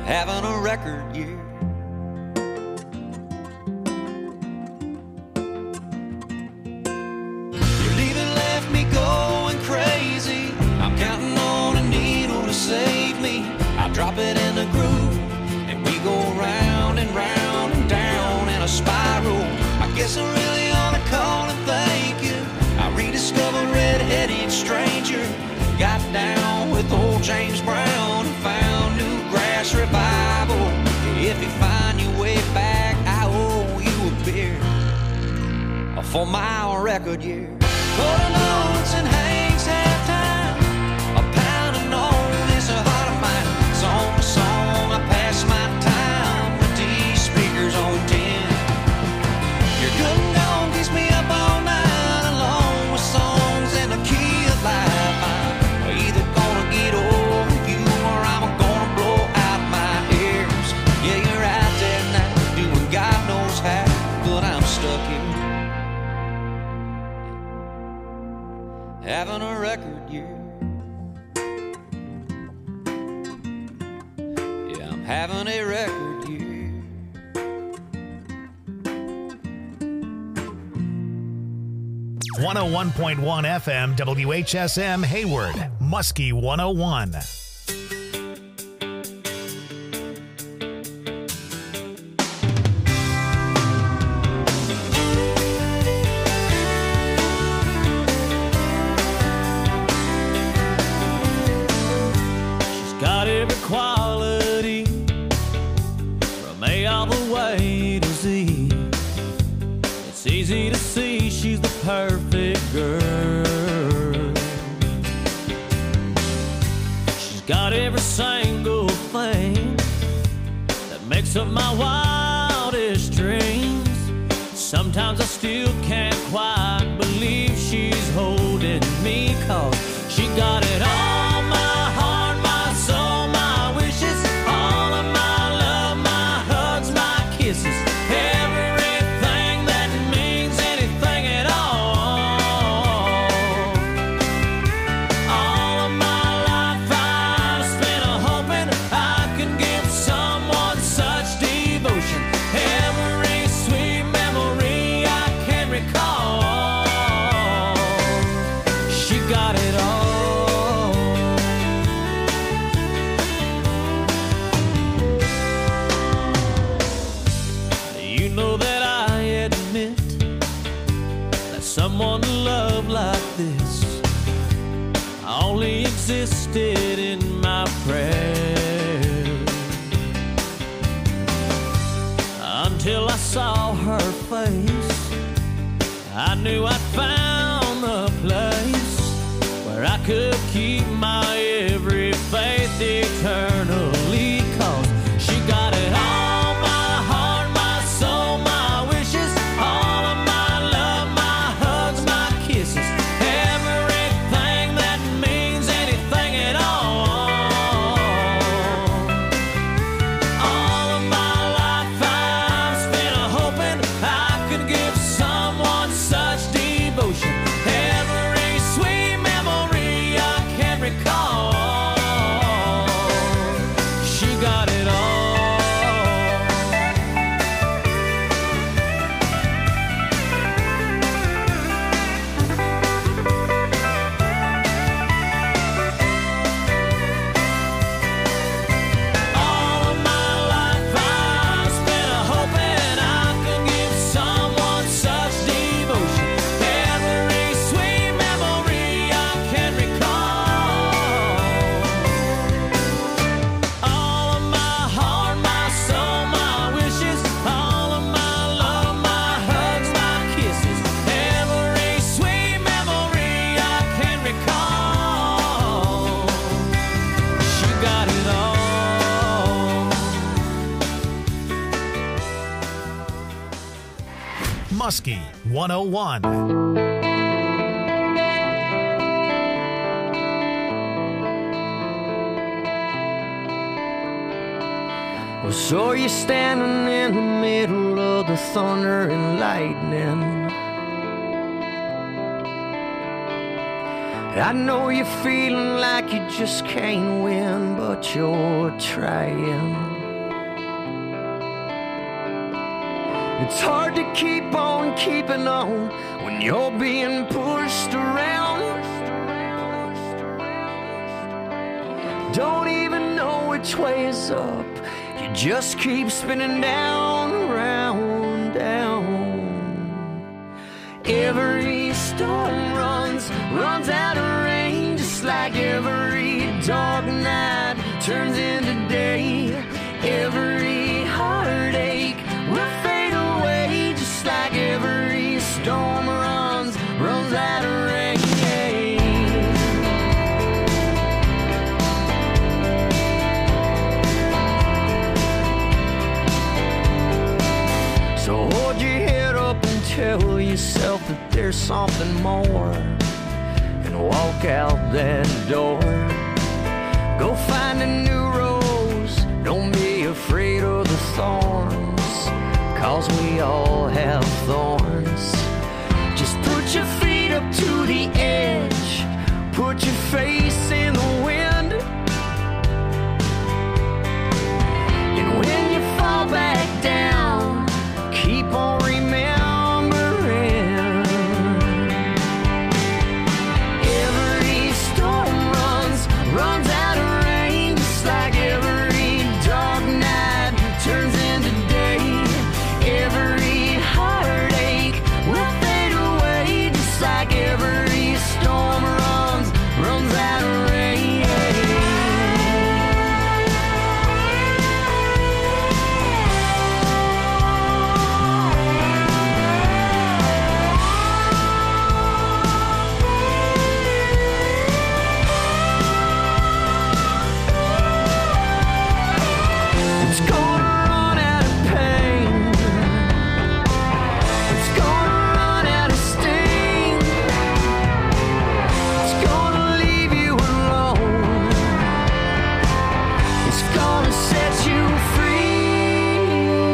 having a record year. Your leaving left me going crazy. I'm counting on a needle to save me. I drop it in the groove and we go round and round and down in a spiral. I guess I really ought to call and thank you. I rediscovered Red-Headed Stranger. Got down with old James Brown and found new grass revival. If you find your way back, I owe you a beer for my record year. Quarter notes and Hank's halftime. A pound of known is a heart of mine. Song to song, I pass my time with these speakers on 10. Your good and gone keeps me up all night, along with songs in the key of life. I'm either gonna get over you or I'm gonna blow out my ears. Yeah, you're out there now, doing God knows how, but I'm stuck here, having a record year. Yeah, I'm having a record year. 101.1 FM WHSM Hayward, Muskie 101. She's got every quality from A all the way to Z. It's easy to see she's the perfect girl. She's got every single thing that makes up my wildest dreams. Sometimes I still can't quite believe she's holding me, 'cause she got it all, my heart, my soul, my wishes, all of my love, my hugs, my kisses, everything that means anything at all. All of my life I've spent hoping I could give someone such devotion. Every sweet memory I can recall. She got it all. You know that I admit that someone to love like this only existed in my prayers, until I saw her face. I knew I'd found the place where I could keep my every faith eternally, 'cause she got it all, my heart, my soul, my wishes, all of my love, my hugs, my kisses, everything that means anything at all. All of my life I've spent hoping I could give someone such devotion. Every sweet memory I can recall. She got it all. All of my life I've spent hoping I could give someone such devotion. Every sweet memory I can recall. All of my heart, my soul, my wishes, all of my love, my hugs, my kisses, every sweet memory I can recall. She got it all. Muskie 101. Well, so you're standing in the middle of the thunder and lightning. I know you're feeling like you just can't win, but you're trying. It's hard to keep on keeping on when you're being pushed around. Don't even know which way is up. You just keep spinning down, round, down. Every storm runs out of rain, just like every dark night turns into day. Every heartache will fade away, just like every storm runs out of rain. So hold your head up and tell yourself that there's something more, and walk out that door. Go find a new rose, don't be afraid of the thorns, 'cause we all have thorns. Just put your feet up to the edge, put your face in the wind, and when you fall back down, keep on remembering. Every storm runs out of rain, just like every dark night turns into day. Every heartache will fade away, just like every storm runs out of rain. It's gonna run out of pain. It's gonna run out of sting. It's gonna leave you alone. It's gonna set you free.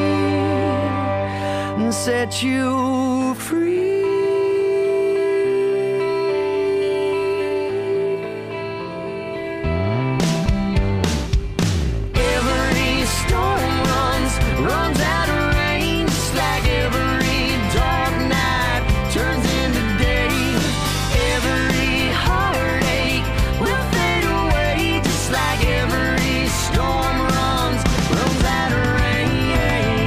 And set you free. Every storm runs out of rain, just like every dark night turns into day. Every heartache will fade away, just like every storm runs out of rain.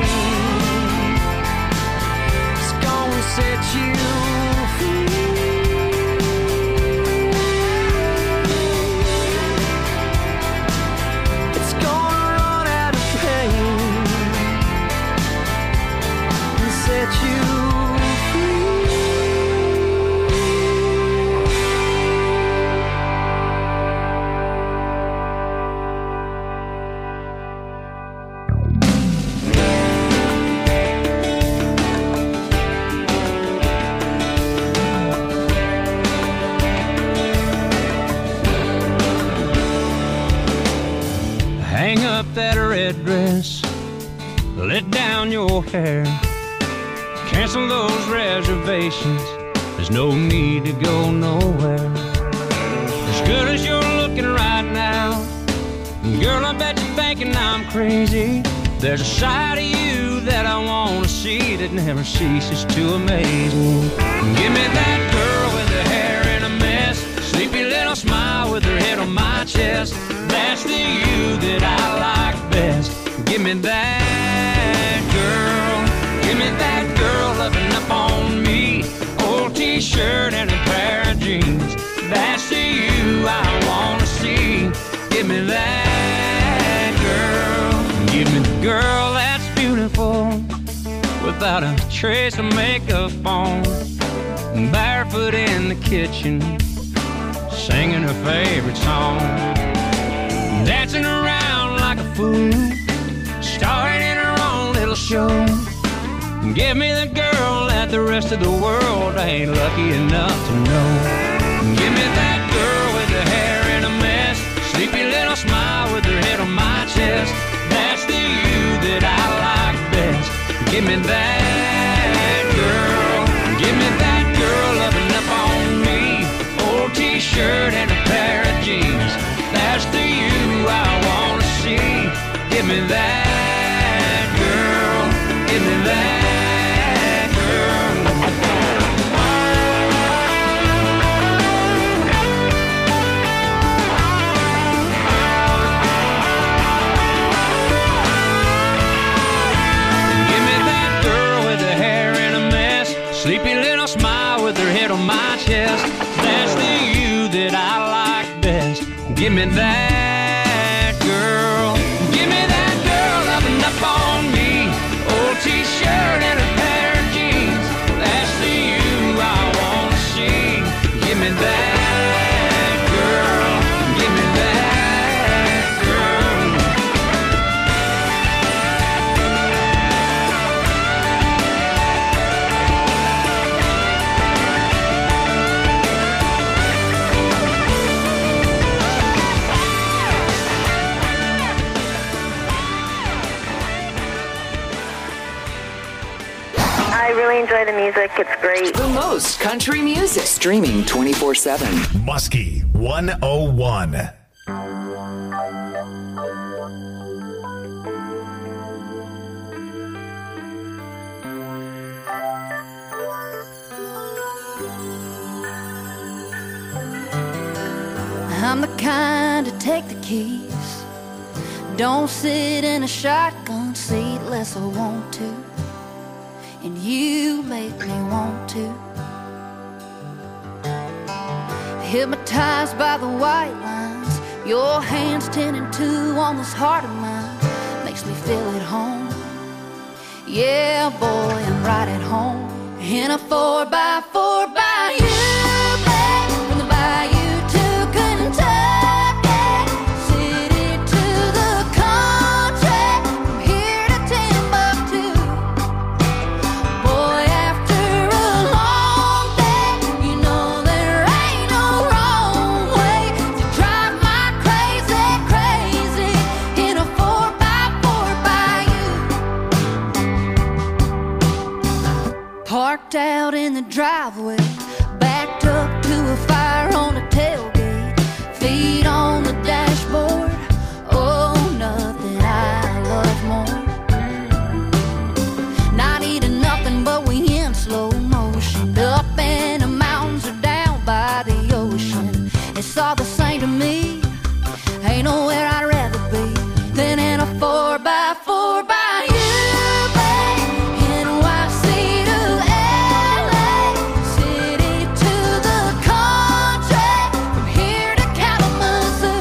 It's gonna set you free. It's gonna run out of pain and set you free. Hang up that red dress, let down your hair, cancel those reservations, there's no need to go nowhere. As good as you're looking right now, girl, I bet you're thinking I'm crazy. There's a side of you that I want to see that never ceases to amaze me. Give me that girl with her hair in a mess, sleepy little smile with her head on my chest. That's the you that I like best. Give me that girl. Give me that girl loving up on me. Old t-shirt and a pair of jeans. That's the you I want to see. Give me that girl. Give me the girl that's beautiful, without a trace of makeup on, barefoot in the kitchen, singing her favorite song, dancing around like a fool, starring in her own little show. Give me the girl that the rest of the world ain't lucky enough to know. Give me that girl with her hair in a mess, sleepy little smile with her head on my chest. That's the you that I like best. Give me that girl. Give me that girl loving up on me. Old t-shirt and a pair of jeans. That's the you I want to see. Give me that girl. Give me that. on my chest. That's the you that I like best. Give me that girl. Give me that girl up and up on me. Old t-shirt and a pair of jeans. That's the you I wanna see. Give me that girl. Give me that girl. I really enjoy the music. It's great. The most country music. Streaming 24/7. Muskie 101. I'm the kind to take the keys. Don't sit in a shotgun seat unless I want to. And you make me want to. Hypnotized by the white lines, your hands 10 and 2 on this heart of mine. Makes me feel at home. Yeah, boy, I'm right at home. In a 4x4 by you, babe. From the bayou to Kentucky, city to the country, from here to Timbuktu. Boy, after a long day, you know there ain't no wrong way to drive my crazy, crazy in a 4x4 by you. Parked out in the driveway, backed up to a fire on the tailgate, feet on the dashboard. Oh, nothing I love more. Not eating nothing, but we in slow motion. Up in the mountains or down by the ocean. It's all the same to me. Ain't nowhere I'd rather be than in a 4x4 by you, babe. NYC to LA, city to the country, from here to Kalamazoo.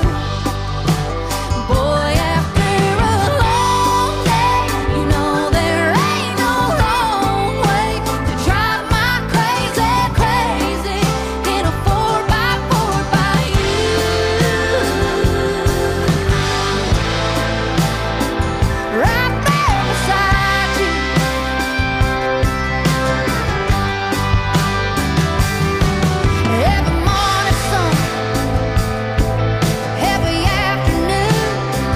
Boy, after a long day, you know there ain't no wrong way to drive my crazy, crazy in a 4x4 by you. Right there beside you. Every morning sun, every afternoon,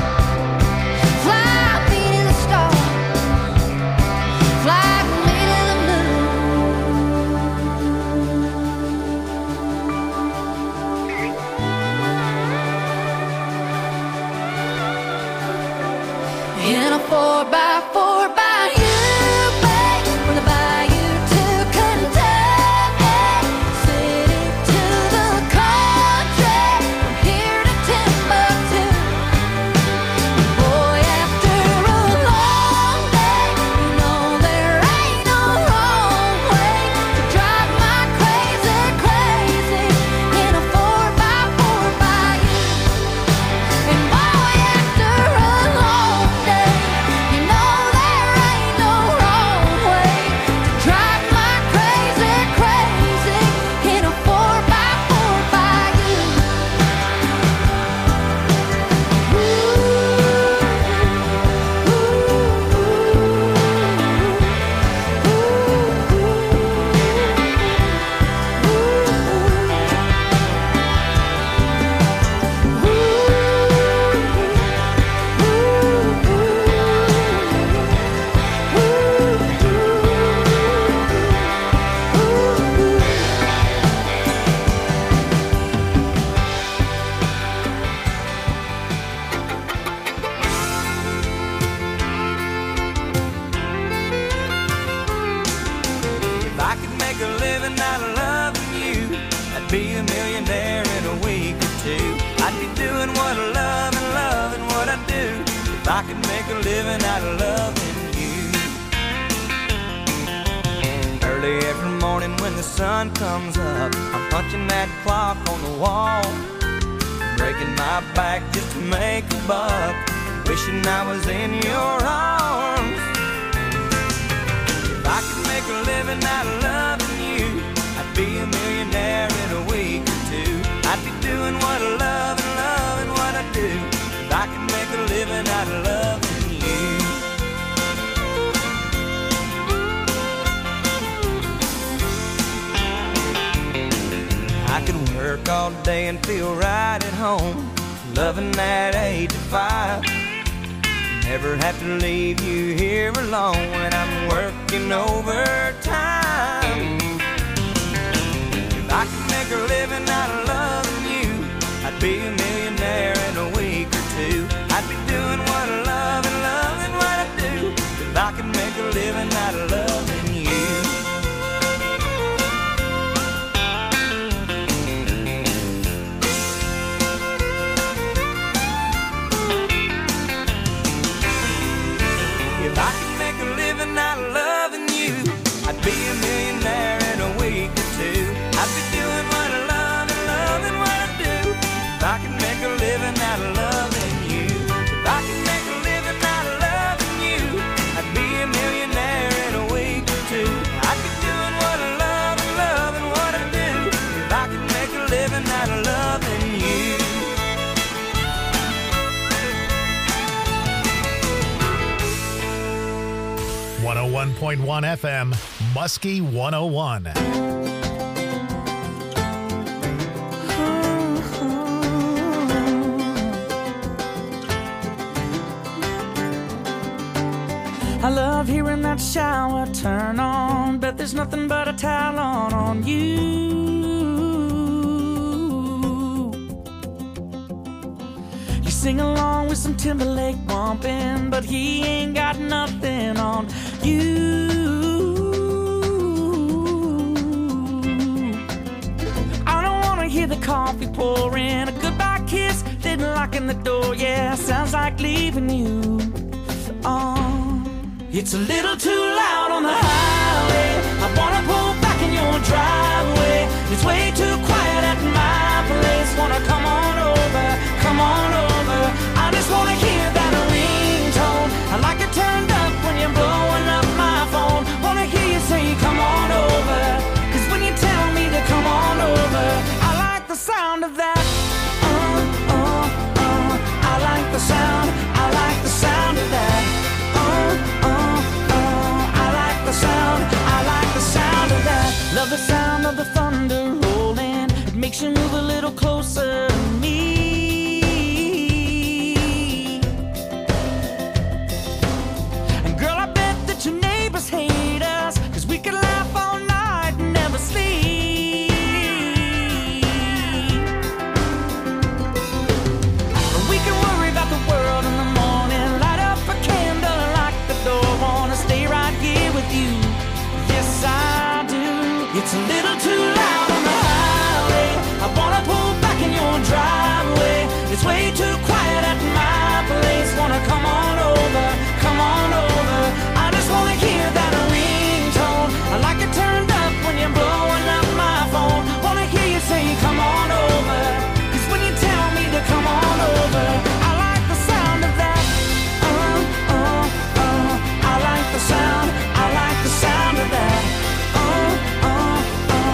fly me to the stars, fly me to the moon. In a 4x4 by you, babe. From the bayou to Kentucky, city to the country, from here to Timbuktu. Boy, after a long day, you know there ain't no wrong way to drive my crazy, crazy in a 4x4 by you. And boy, after a long day, you know there ain't no wrong way to drive my crazy, crazy in a 4x4 by you. If I could make a living out of loving you, I'd be a millionaire in a week or two. I'd be doing what I love and loving what I do. If I could make a living out of loving you. Early every morning morning when the sun comes up, I'm punching that clock on the wall, breaking my back just to make a buck, wishing I was in your arms. If I could make a living out of loving you, I'd be a millionaire in a week or two. I'd be doing what I love and loving what I do. If I could make a living out of loving you. I could work all day and feel right at home, loving that 8 to 5. Never have to leave you here alone when I'm working overtime. If I could make a living out of loving you, I'd be a millionaire in a week or two. I'd be doing what I love and loving what I do. If I could make a living out of loving you. If I could make a living out of loving you, I'd be a millionaire in a week or two. I'd be doing what I love and loving what I do. If I could make a living out of loving you. If I could make a living out of loving you, I'd be a millionaire in a week or two. I'd be doing what I love and loving what I do. If I could make a living out of loving you. 101.1 FM, Muskie 101. I love hearing that shower turn on, bet there's nothing but a towel on you. You sing along with some Timberlake bumping, but he ain't got nothing on you. I don't wanna hear the coffee pouring, a goodbye kiss, then locking the door. Yeah, sounds like leaving you. It's a little too loud on the highway. I wanna pull back in your driveway. It's way too quiet at my place. Wanna come on over, come on over. I just wanna hear that ringtone. I like it turned up when you're blowing up my phone. Wanna hear you say come on over, 'cause when you tell me to come on over, I like the sound of that. I like the sound, I like the sound of that. I like the sound of that. Love the sound of the thunder rolling. It makes you move a little closer to me. And girl, I bet that your neighbors hate us, 'cause we could laugh all night and never sleep. And we can worry about the world in the morning. Light up a candle and lock the door. Wanna stay right here with you. Yes, I do. It's a little too loud on the highway. I wanna pull back in your driveway. It's way too quiet at my place. Wanna come on over, come on over. I just wanna hear that ringtone. I like it turned up when you're blowing up my phone. Wanna hear you say come on over, 'cause when you tell me to come on over, I like the sound of that. I like the sound, I like the sound of that.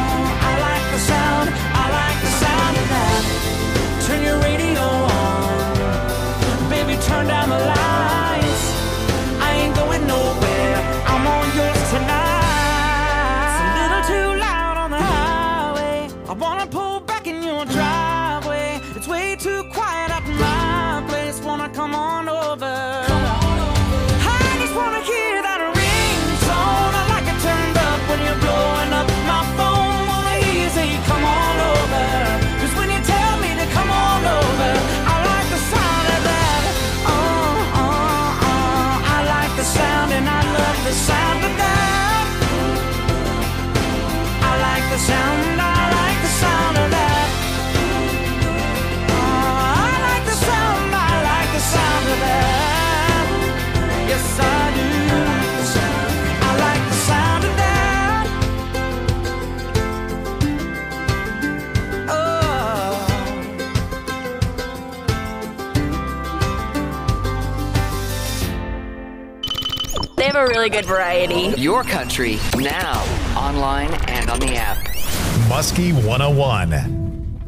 They have a really good variety. Your country, now, online and on the app. Muskie 101.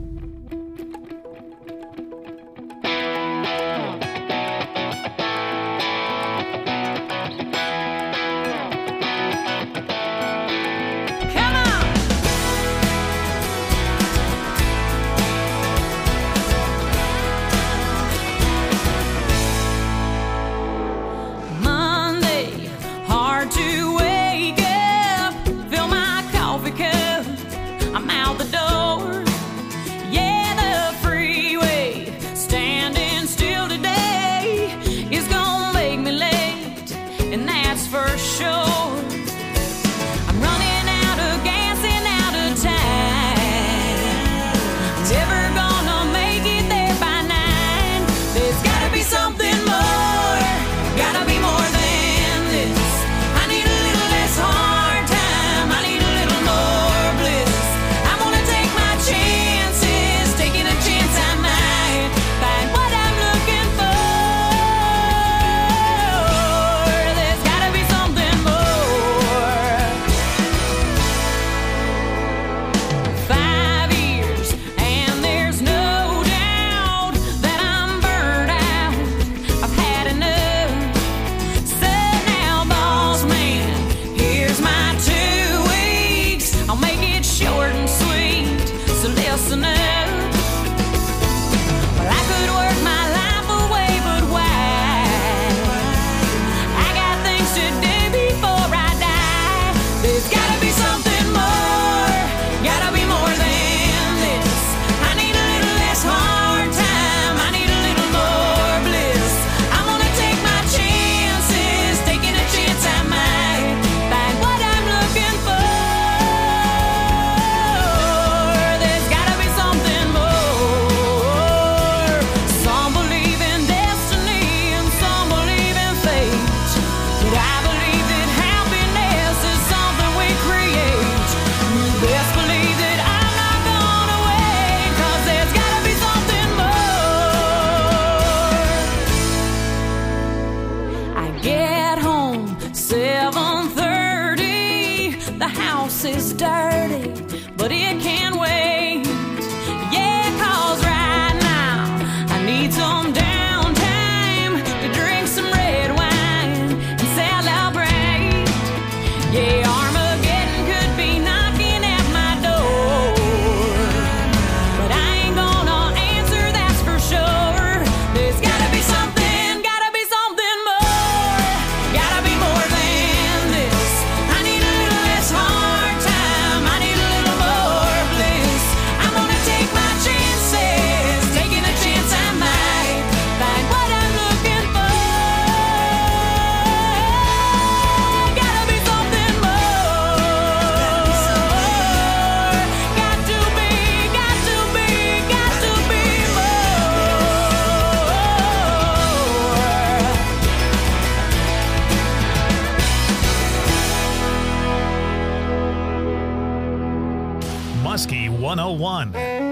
Muskie 101.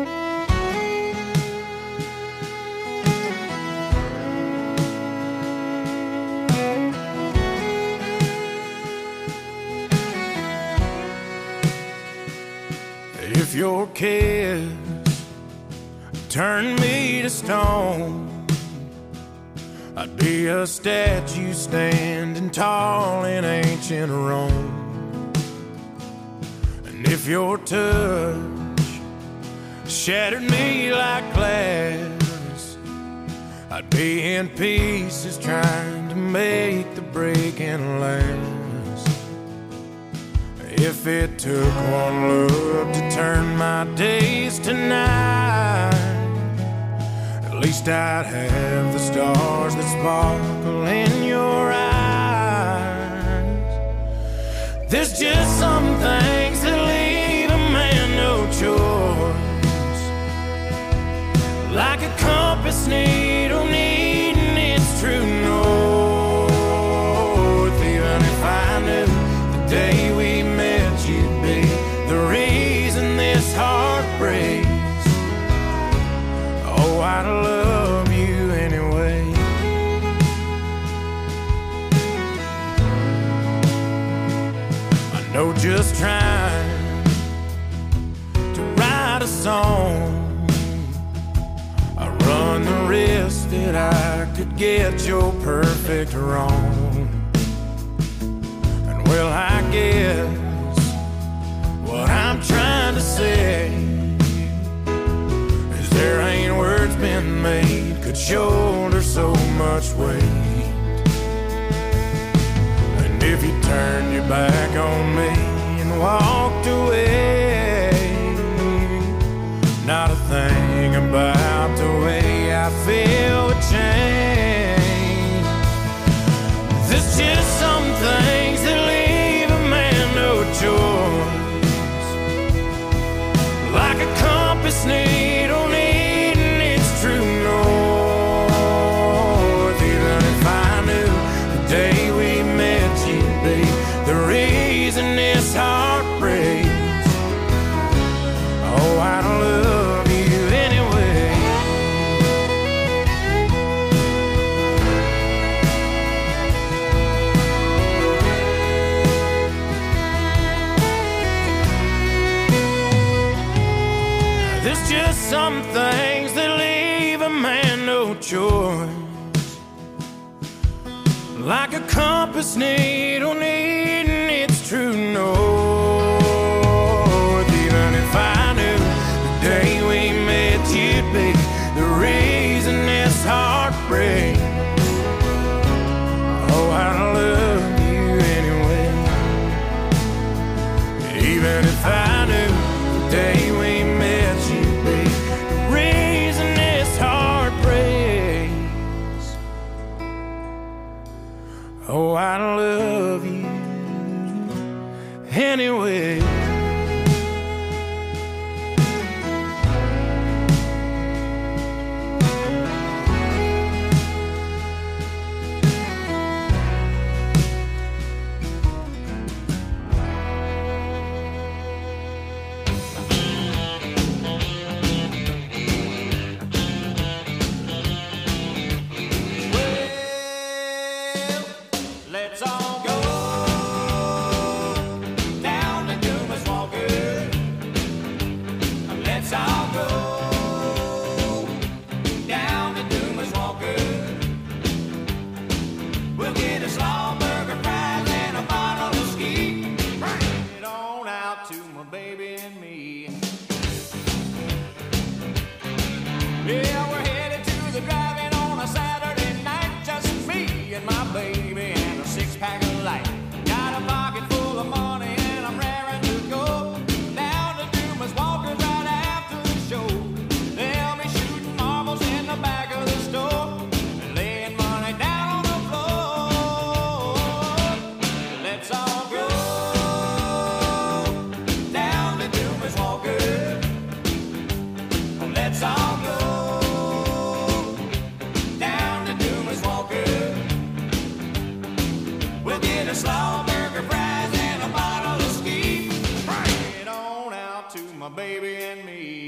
If your kiss turned me to stone, I'd be a statue standing tall in ancient Rome. And if your touch shattered me like glass, I'd be in pieces trying to make the breaking last. If it took one look to turn my days to night, at least I'd have the stars that sparkle in your eyes. There's just some things that leave a man no choice, like a compass needle needing its true north. Even if I knew the day we met you'd be the reason this heart breaks, oh, I'd love you anyway. No, just trying to write a song. I run the risk that I could get your perfect wrong. And well, I guess what I'm trying to say is there ain't words been made could shoulder so much weight. And if you turned your back on me and walked away, not a thing about the way I feel would change. There's just some things that leave a man no choice, like a compass needle needing its true north. Even if I knew the day we met you'd be the reason this heart breaks, oh, I don't love you anyway. There's just some things that leave a man no choice, like a compass needle needing its true north. Even if I knew the day we met you'd be the reason this heart breaks, oh, I don't love you anyway. Even if I knew the day we met you'd be the reason this heart breaks, oh, I don't love you anyway. Let's all go down to Dumas Walker. Let's all go down to Dumas Walker. We'll get a slaw burger, fries, and a bottle of ski. Bring it on out to my baby and me. Yeah, we're headed to the drive-in on a Saturday night, just me and my baby and a six-pack of light. Got a pocket full of money and I'm raring to go down to Dumas Walker's right after the show. They'll be shooting marbles in the back of the store and laying money down on the floor. Let's all go down to Dumas Walker. Let's all go down to Dumas Walker. We'll get a slaw burger, fries, and a bottle of ski. Bring it on out to my baby and me.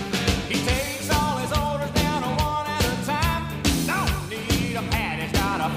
He takes all his orders down one at a time. Don't need a pad, he's got a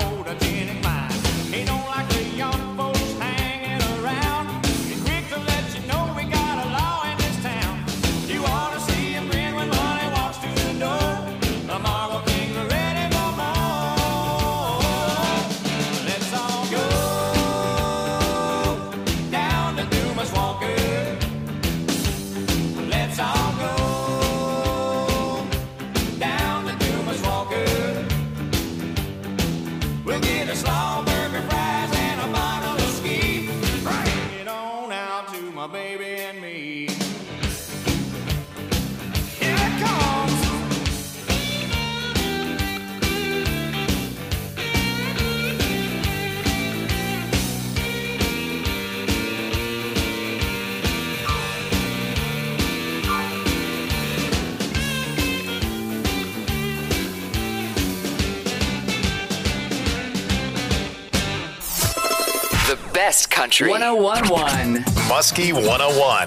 best country. 101.1. Muskie 101.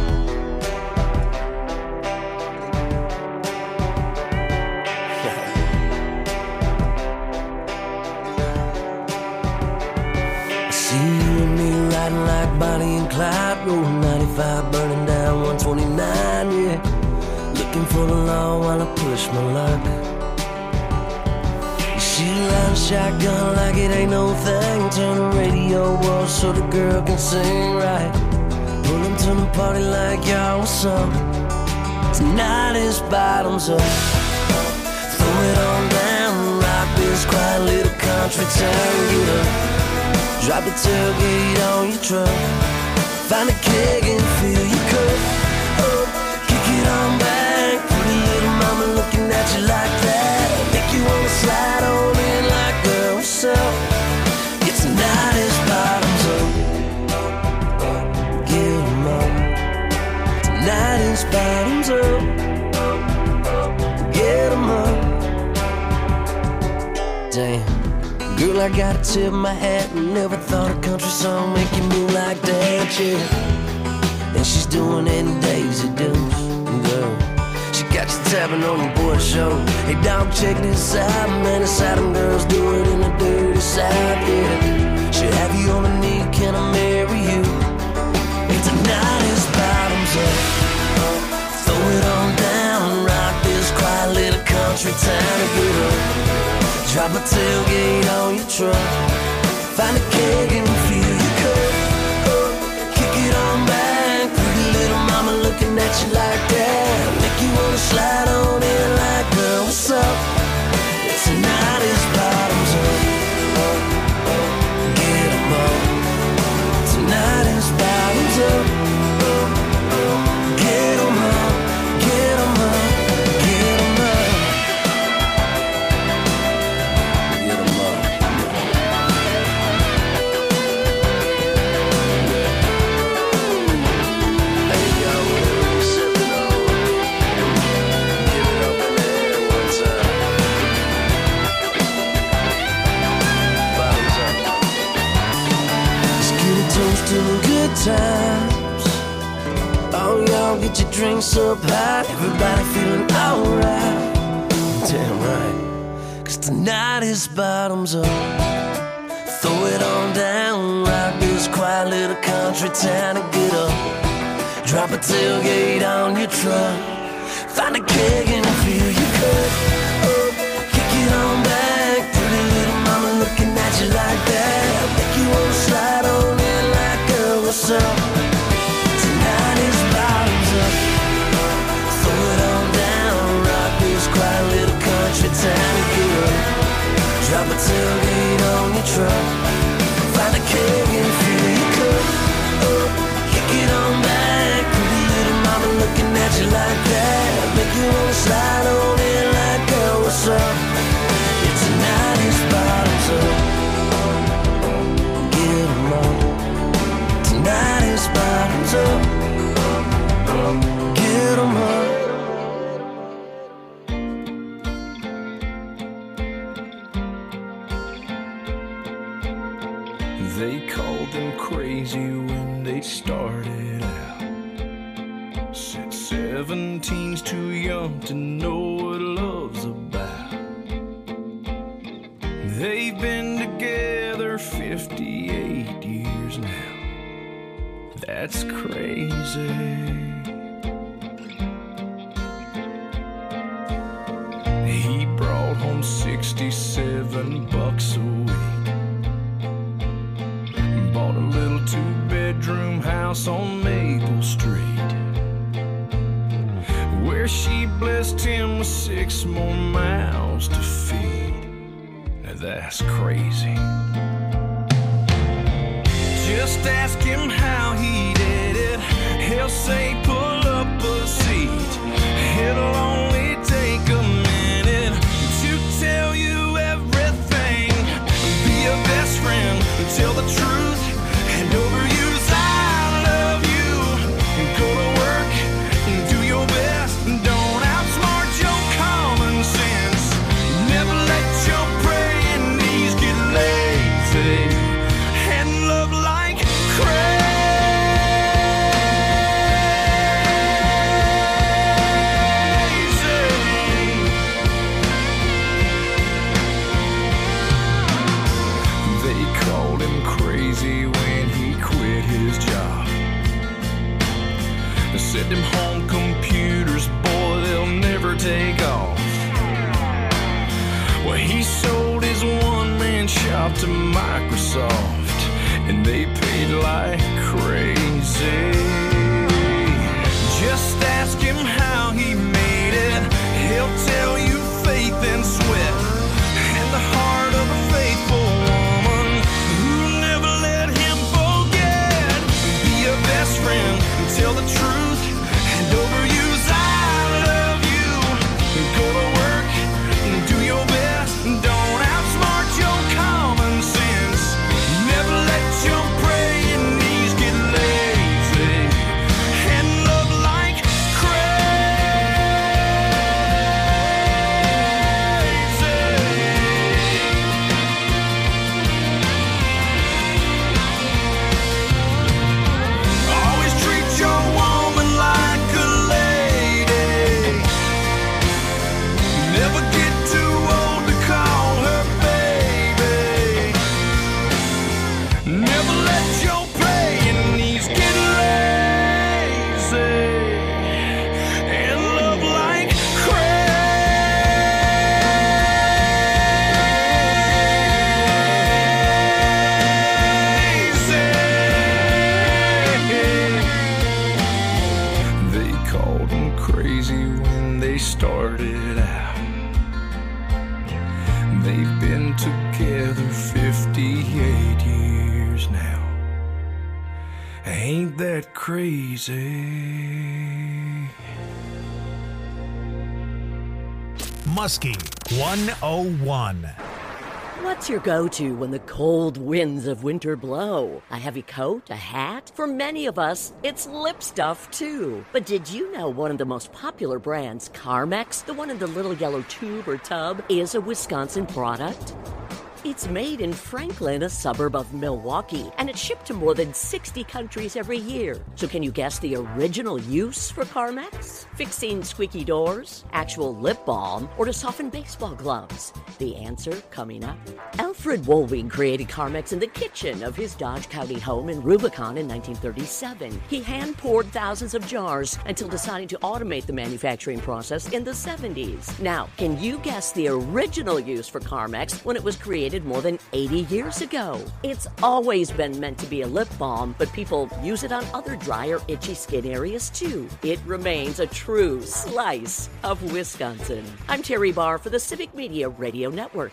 See you and me riding like Bonnie and Clyde, rolling 95, burning down 129, yeah. Looking for the law while I push my luck. She riding shotgun like it ain't no thing. Turn the radio off so the girl can sing right. Pull them to the party like y'all was some. Tonight is bottoms up. Throw it on down, rock this quiet little country town. Get up, drop the tailgate on your truck. Find a keg and fill your cup. Up, kick it on back. Pretty little mama looking at you like that. Make you wanna slide on in like girl, what's up? It's tonight is bottoms up. Get 'em up. Tonight is bottoms up. Get 'em up. Damn. Girl, I gotta tip my hat. Never thought a country song make you move like that, yeah. And she's doing it in Daisy Dukes, girl. She got you tapping on the board show. Hey, dog, check this out, man. It's how them girls do it in the dirty South, yeah. She'll have you on the knee, can I marry you? And tonight is bottoms up. Throw it on down, rock this quiet little country town and get up. Drop a tailgate on your truck. Find a keg and fill your cup. Kick it on back. Pretty little mama looking at you like that. Make you wanna slide on in like, girl, what's up? Tonight is bottoms up. Get 'em up. Tonight is bottoms up. Get 'em up. Get 'em up. Get 'em up. Get 'em up. Hey, y'all, whatever you sipping on, give it up in the air one time. Bottoms up. Let's get a toast to the good times. Oh, y'all get your drinks up high. Everybody feeling alright. Damn right. 'Cause tonight is bottoms up. Throw it on down, rock this quiet little country town and get up. Drop a tailgate on your truck. Find a keg and fill your cup. Up, kick it on back. Pretty little mama looking at you like that. Make you wanna slide on in like, girl, what's up? Tonight is bottoms up. Throw it on down, rock this quiet little country town and get up. Drop a tailgate on your truck. Find a keg and fill your cup. Up, kick it on back. Pretty little mama looking at you like that. Make you wanna slide on in like, girl, what's up? Yeah, tonight is bottoms up. Get 'em up. Tonight is bottoms up. Get 'em up. They called them crazy when they started out. Said 17's too young to know what love's about. They've been together 58 years now. That's crazy. He brought home 67 bucks a week. Bought a little 2-bedroom house on Maple Street, where she blessed him with 6 more mouths to feed. Now that's crazy. Just ask him how he did it. He'll say pull up a seat. It'll only take a minute to tell you everything. Be your best friend, tell the truth, and overuse I love you. Go to work and do your best. Don't outsmart your common sense. Never let your praying knees get lazy. And love like on computers, boy, they'll never take off. Well, he sold his one-man shop to Microsoft, and they paid like crazy. Just ask him how he made it. He'll tell you faith and sweat and the heart of a faithful woman who'll never let him forget. Be your best friend, tell the truth, and overuse I love you. Go to work and do your best. Don't outsmart your common sense. Never let your praying knees get lazy. And love like always treat your woman like a lady. Never get too old to call her baby. Never let your praying knees get lazy. And love like crazy. They called him crazy when they started out. They've been together 58 years now. Ain't that crazy? Muskie 101. What's your go-to when the cold winds of winter blow? A heavy coat? A hat? For many of us, it's lip stuff, too. But did you know one of the most popular brands, Carmex, the one in the little yellow tube or tub, is a Wisconsin product? It's made in Franklin, a suburb of Milwaukee, and it's shipped to more than 60 countries every year. So can you guess the original use for Carmex? Fixing squeaky doors, actual lip balm, or to soften baseball gloves? The answer coming up. Alfred Woolwing created Carmex in the kitchen of his Dodge County home in Rubicon in 1937. He hand-poured thousands of jars until deciding to automate the manufacturing process in the 70s. Now, can you guess the original use for Carmex when it was created more than 80 years ago? It's always been meant to be a lip balm, but people use it on other dry or itchy skin areas too. It remains a true slice of Wisconsin. I'm Terry Barr for the Civic Media Radio Network.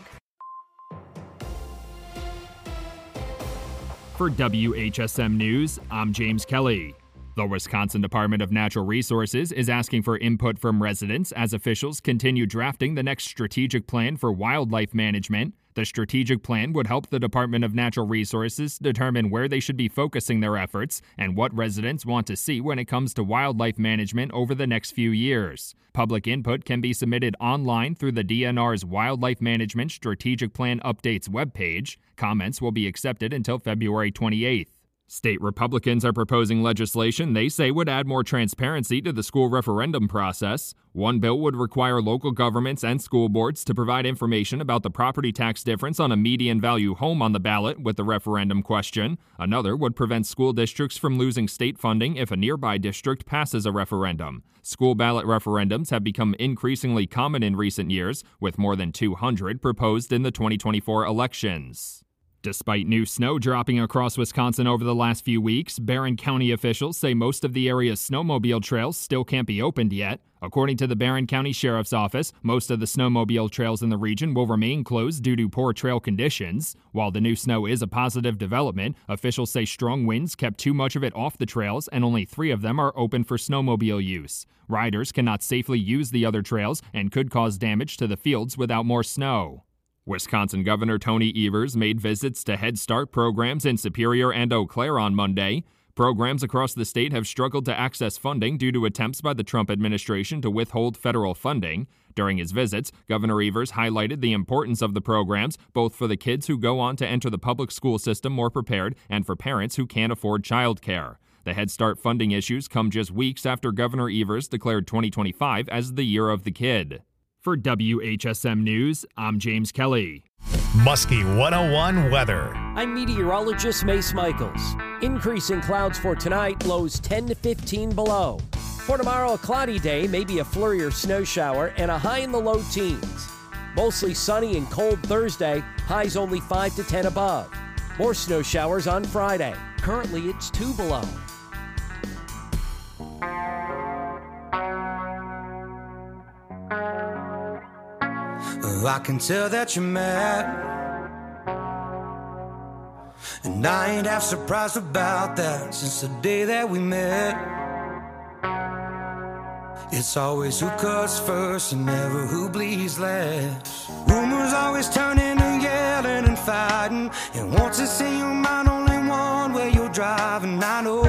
For WHSM News, I'm James Kelly. The Wisconsin Department of Natural Resources is asking for input from residents as officials continue drafting the next strategic plan for wildlife management. The strategic plan would help the Department of Natural Resources determine where they should be focusing their efforts and what residents want to see when it comes to wildlife management over the next few years. Public input can be submitted online through the DNR's Wildlife Management Strategic Plan Updates webpage. Comments will be accepted until February 28th. State Republicans are proposing legislation they say would add more transparency to the school referendum process. One bill would require local governments and school boards to provide information about the property tax difference on a median value home on the ballot with the referendum question. Another would prevent school districts from losing state funding if a nearby district passes a referendum. School ballot referendums have become increasingly common in recent years, with more than 200 proposed in the 2024 elections. Despite new snow dropping across Wisconsin over the last few weeks, Barron County officials say most of the area's snowmobile trails still can't be opened yet. According to the Barron County Sheriff's Office, most of the snowmobile trails in the region will remain closed due to poor trail conditions. While the new snow is a positive development, officials say strong winds kept too much of it off the trails and only 3 of them are open for snowmobile use. Riders cannot safely use the other trails and could cause damage to the fields without more snow. Wisconsin Governor Tony Evers made visits to Head Start programs in Superior and Eau Claire on Monday. Programs across the state have struggled to access funding due to attempts by the Trump administration to withhold federal funding. During his visits, Governor Evers highlighted the importance of the programs, both for the kids who go on to enter the public school system more prepared and for parents who can't afford childcare. The Head Start funding issues come just weeks after Governor Evers declared 2025 as the Year of the Kid. For WHSM News, I'm James Kelly. Muskie 101 weather. I'm meteorologist Mace Michaels. Increasing clouds for tonight, lows 10 to 15 below. For tomorrow, a cloudy day, maybe a flurry or snow shower, and a high in the low teens. Mostly sunny and cold Thursday, highs only 5 to 10 above. More snow showers on Friday. Currently, it's 2 below. I can tell that you're mad, and I ain't half surprised about that. Since the day that we met, it's always who cuts first and never who bleeds last. Rumors always turn into yelling and fighting, and once it's in your mind, only one way you're driving. I know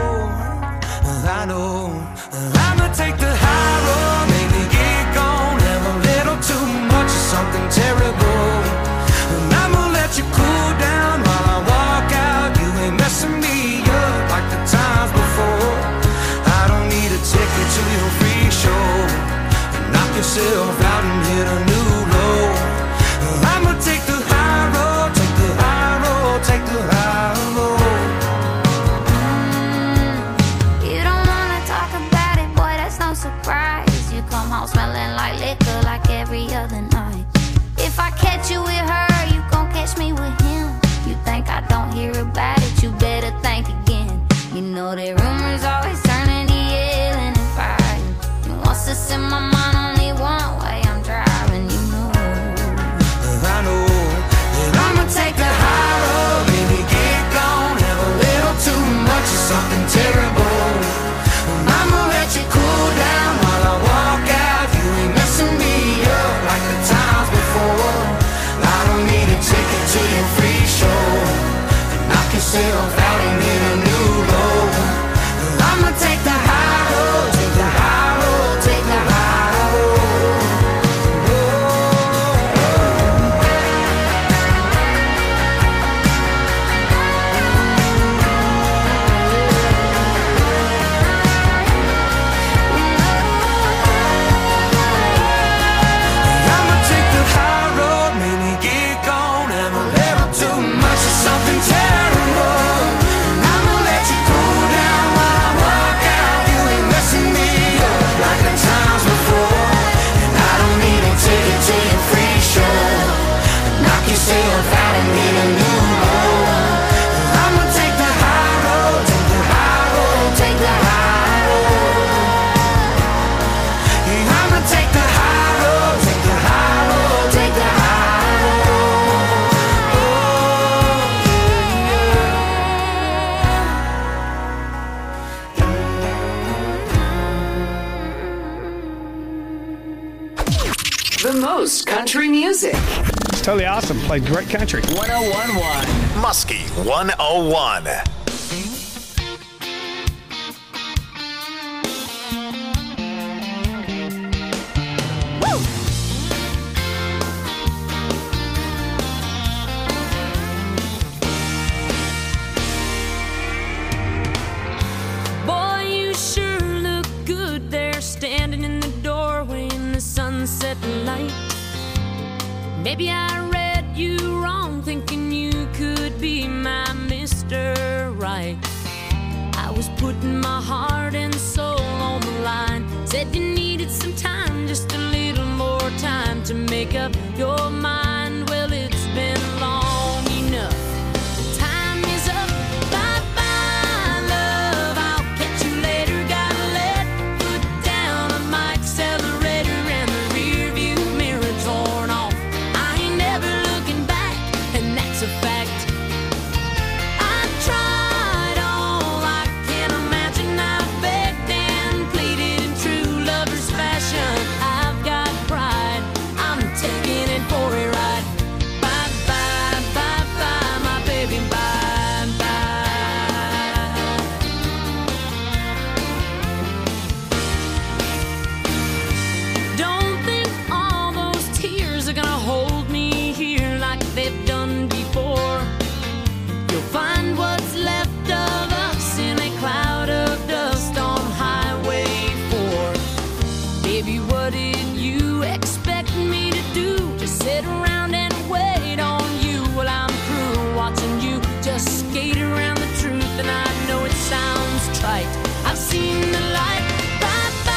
I'ma take the high road, maybe get gone, have a little too much of something terrible, and I'ma let you cool down while I walk out. You ain't messing me up like the times before. I don't need a ticket to your free show. Knock yourself out and hit a new low. I'ma take the high road, take the high road, take the high road. You don't wanna talk about it, boy, that's no surprise. You come home smelling like liquor like every other night. If I catch you with her, you gon' catch me with him. You think I don't hear about it, you better think again. You know that rumors always turn into yelling and fighting. And once it's in my mind, only one way I'm driving, you know. I know that I'ma take the high road, baby, get gone, have a little too much of something terrible. I'ma let you cool down while I walk out. You ain't messing me up like the times before. I don't need a ticket to your free show. Knock yourself out and hit a new low. I'ma take the high road, take the high road, take the high road. I'ma take the high road, maybe get gone, have a little too much of something terrible. I'ma let you cool down while I walk out. You ain't messing me up like the times before. And I don't need a ticket to your free show. Knock yourself out and hit a new low. I'ma take the high road, take the high road, take the high road. Yeah, I'ma take the high road, take the high road, take the high The most country music. It's totally awesome. Played great country. 1011. Muskie 101. Boy, you sure look good there, standing in the doorway in the sunset light. Maybe I read you wrong, thinking you could be my Mr. Right. I was putting my heart and soul on the line. Said you needed some time, just a little more time to make up your mind. Well, it's been long enough. Time is up. Bye-bye, love. I'll catch you later. Gotta let foot down on my accelerator, and the rear view mirror torn off. I ain't never looking back, and that's a fact. I tried all I can imagine. I begged and pleaded in true lover's fashion. I've got pride. I'm taking it for a ride. Bye bye, bye bye, my baby, bye bye. Don't think all those tears are gonna hold me here like they've done before. You'll find what's left of us in a cloud of dust on Highway 4. Baby, what did you expect me to do? Just sit around and wait on you while I'm through watching you just skate around the truth. And I know it sounds trite, I've seen the light. Bye bye.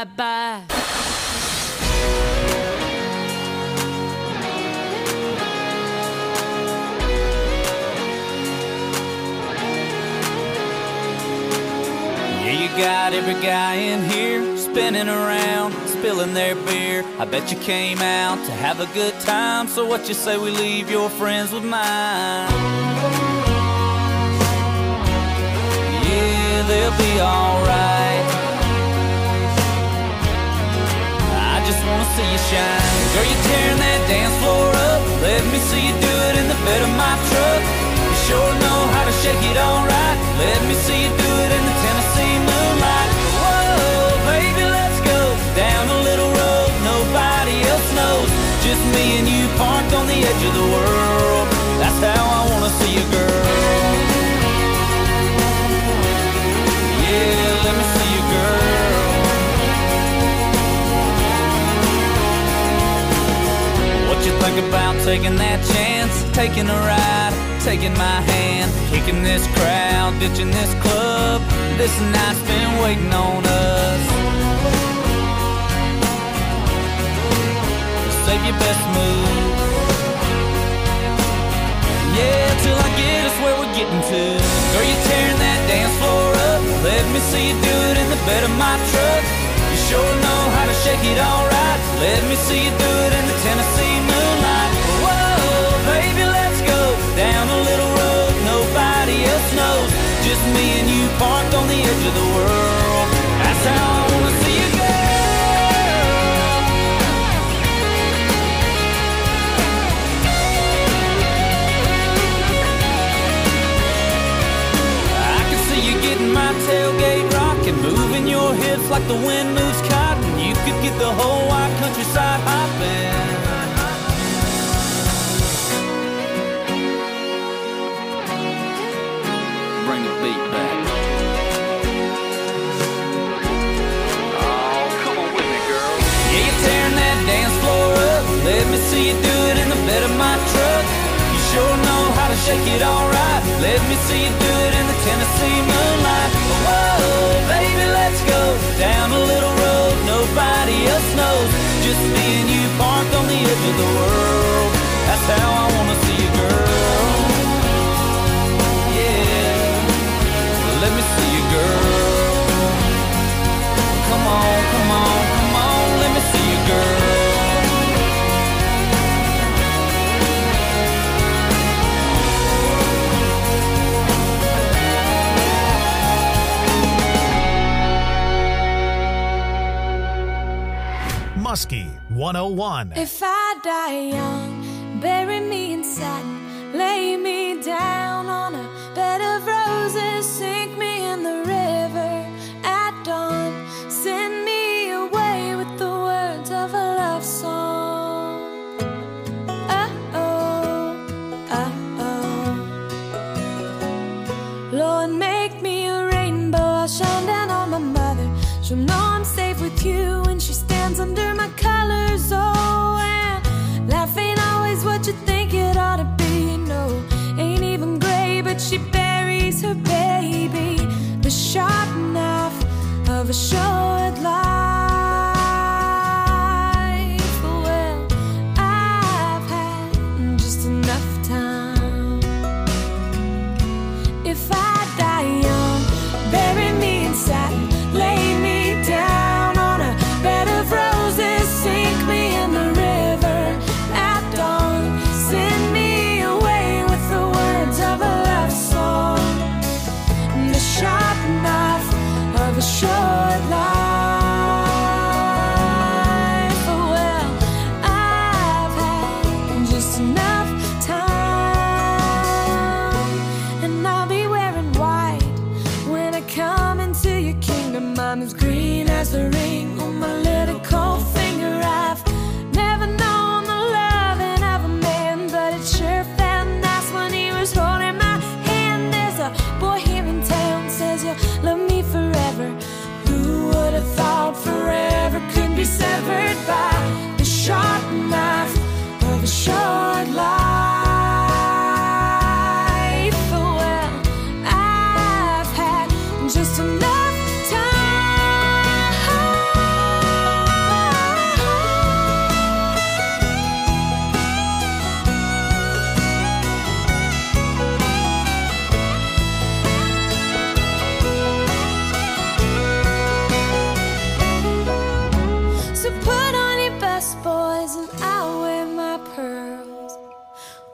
bye-bye. Yeah, you got every guy in here spinning around, spilling their beer. I bet you came out to have a good time, so what you say we leave your friends with mine? Yeah, they'll be alright. I just wanna see you shine. Girl, you tearing that dance floor up. Let me see you do it in the bed of my truck. You sure know how to shake it alright. Let me see you do it in the Tennessee moonlight. Whoa, baby, let's go down a little road nobody else knows. Just me and you parked on the edge of the world. That's how I wanna see you, girl. Yeah, let me see you, girl. What you think about taking that chance? Taking a ride, taking my hand, kicking this crowd, ditching this club. This night's been waiting on us. Save your best move. Yeah, till I get us where we're getting to. Girl, you tearing that dance floor up. Let me see you do it in the bed of my truck. You sure know how to shake it alright. Let me see you do it in the Tennessee moonlight. Whoa, baby, let's go down a little road nobody else knows. Just me and you parked on the edge of the world. That's how I wanna see you, girl. I can see you getting my tailgate rocking, moving your hips like the wind moves cotton. You could get the whole wide countryside hopping. Bring the beat back. Oh, come on with me, girl. Yeah, you're tearing that dance floor up. Let me see you do it in the bed of my truck. You sure know how to shake it alright. Let me see you do it in the Tennessee moonlight. Whoa, baby, let's go down a little road nobody else knows. Just me and you parked on the edge of the world. That's how I wanna see you, girl. Yeah, let me see you, girl. Come on, come on, come on, let me see you, girl. Muskie 101. If I die young, bury me in satin, lay me down on a bed of roses, sink me in the river at dawn, send me away with the words of a love song. Uh-oh, uh-oh. Lord, make me a rainbow, I'll shine down on my mother. She'll know I'm safe with you when she stands under my colors. Oh, and life ain't always what you think it ought to be. No, ain't even gray, but she buries her baby. The sharp knife of a short life. Well, I've had just enough time. If I die young, bury me in satin, lay me down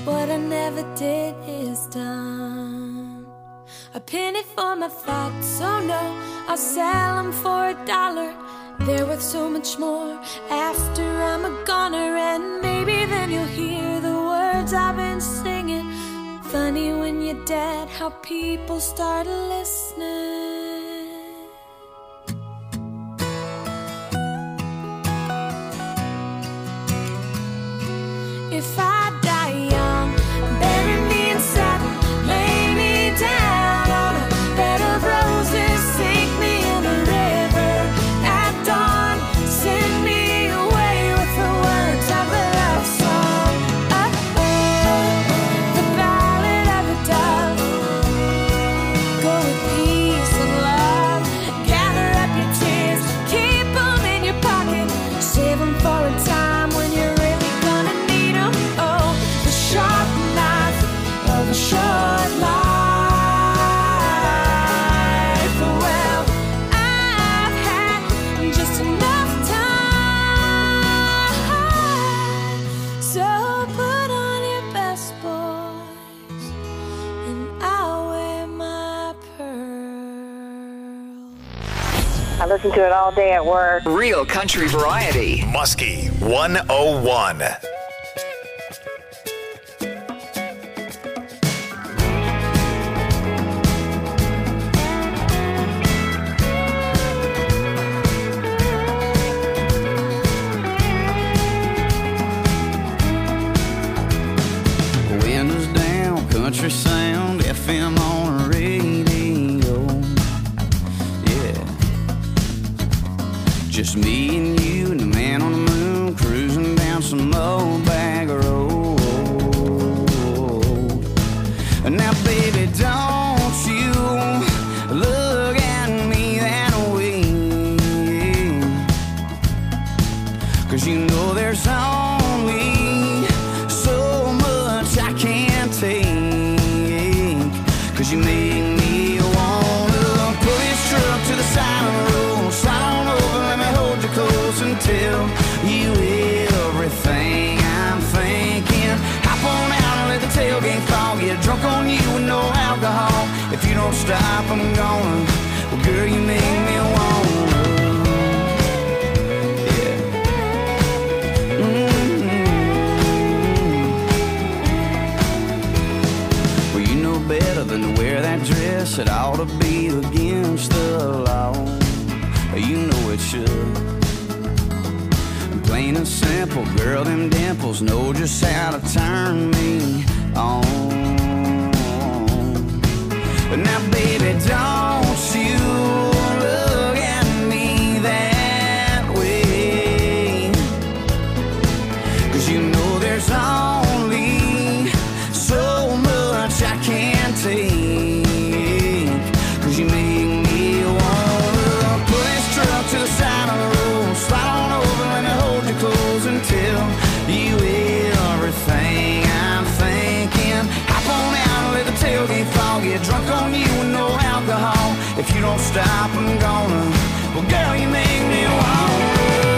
What I never did is done. A penny for my thoughts, oh no, I'll sell them for $1. They're worth so much more after I'm a goner. And maybe then you'll hear the words I've been singing. Funny when you're dead, how people start listening. If I die young, bury me in satin, lay me down on a bed of roses, sink me in a river at dawn, send me away with the words of a love song. The ballad of a dove. Go with peace and love. Gather up your tears, keep them in your pocket, save them for a time when you're really gonna need them. Oh, the sharp knife of a short life. Well, I've had just enough time. So put on your best, boys, and I'll wear my pearl. I listen to it all day at work. Real country variety. Muskie 101. Windows down, country sound, FM on the radio. Yeah. Just me and you and the man on the moon cruising down some old bag road. Now, baby, don't you look at me that way. 'Cause you know there's only so much I can't take. 'Cause you make me wanna pull this truck to the side of the road, slide on over, let me hold you close and tell you everything I'm thinking. Hop on out and let the tailgate fall, get drunk on you with no alcohol. If you don't stop, I'm gonna. Well, girl, you make me wanna. Better than to wear that dress, it ought to be against the law. You know it should. Plain and simple, girl, them dimples know just how to turn me on. But now, baby, don't you look at me that way. 'Cause you know there's only so much I can't take. 'Cause you make me wanna pull this truck to the side of the road, slide on over, let me hold you close and tell you everything I'm thinking. Hop on out and let the tailgate fall, get drunk on you with no alcohol. If you don't stop, I'm gonna. Well, girl, you make me wanna.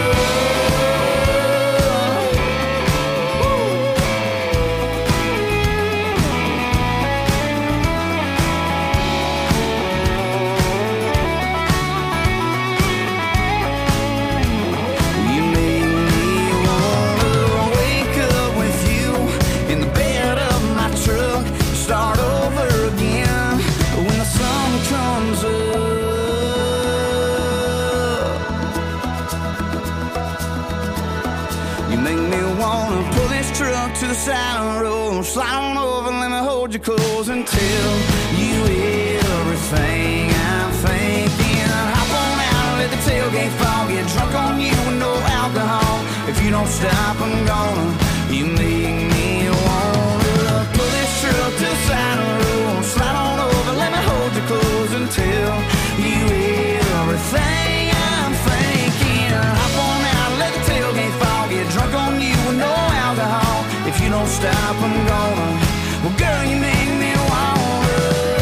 Truck to the side of the road, slide on over, let me hold you close and tell you everything I'm thinking. Hop on out and let the tailgate fall, get drunk on you with no alcohol. If you don't stop, I'm gonna. You make me wanna pull this truck to the side of the road, slide on over, let me hold you close and tell you everything I'm thinking. Hop on out and let the tailgate fall, get drunk on you with no alcohol. If you don't stop, I'm gonna. Well, girl, you make me wanna.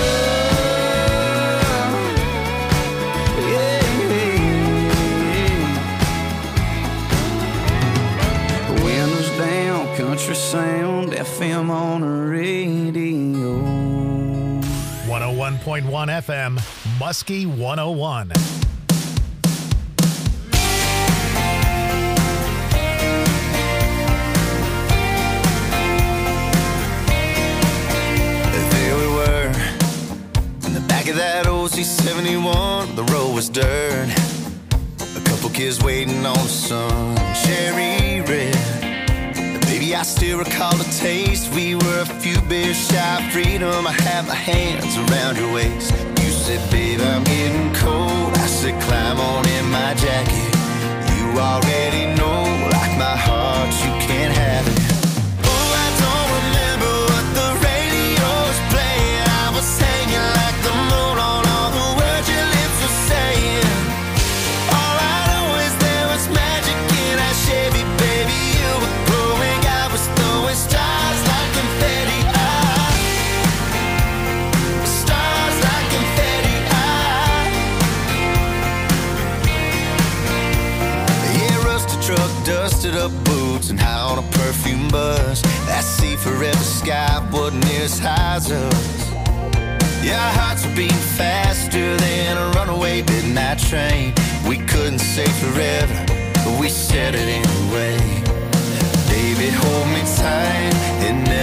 Yeah, yeah, yeah. Windows down. on the radio. 101.1 FM, Muskie 101. There we were, in the back of that old C71, the road was dirt. A couple kids waiting on the sun, cherry red. Baby, I still recall the taste. We were a few beers shy of freedom. I had my hands around your waist. You said, babe, I'm getting cold. I said, climb on in my jacket. You already know, like my heart, you can't have it. Oh, I don't remember what the radio was playing. I was hanging like the moon on all the words your lips were saying. All I know is there was magic in that Chevy, baby. You were glowing, I was throwing stars like confetti. Stars like confetti. Yeah, rusted truck, dusted up boots, and high on a perfume bus. That sea forever sky wasn't near as high as us. Yeah, our hearts were beating faster than a runaway midnight train. We couldn't say forever, but we said it anyway. Baby, hold me tight and